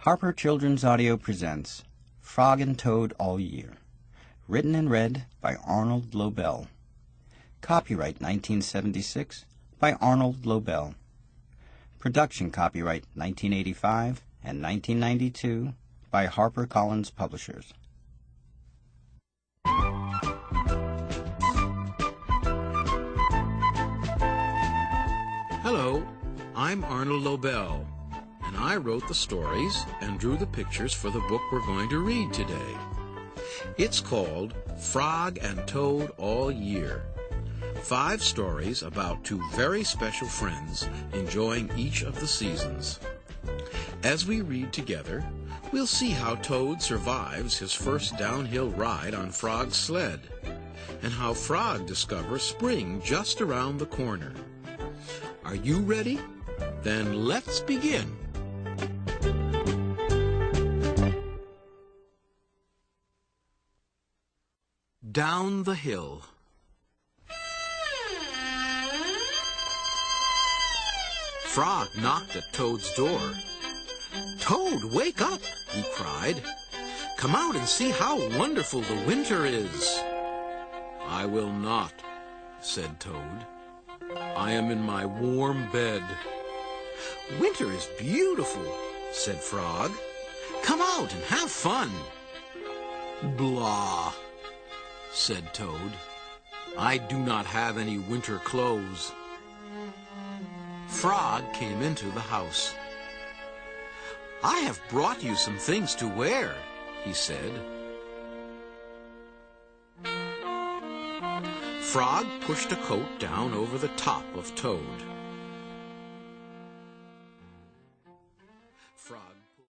Harper Children's Audio presents Frog and Toad All Year, written and read by Arnold Lobel. Copyright 1976 by Arnold Lobel. Production copyright 1985 and 1992 by HarperCollins Publishers. Hello, I'm Arnold Lobel, and I wrote the stories and drew the pictures for the book we're going to read today. It's called Frog and Toad All Year. 5 stories about 2 very special friends enjoying each of the seasons. As we read together, we'll see how Toad survives his first downhill ride on Frog's sled, and how Frog discovers spring just around the corner. Are you ready? Then let's begin. Down the hill. Frog knocked at Toad's door. "Toad, wake up!" he cried. "Come out and see how wonderful the winter is." "I will not," said Toad. "I am in my warm bed." "Winter is beautiful," said Frog. "Come out and have fun." "Blah," said Toad. "I do not have any winter clothes." Frog came into the house. "I have brought you some things to wear," he said. Frog pushed a coat down over the top of Toad.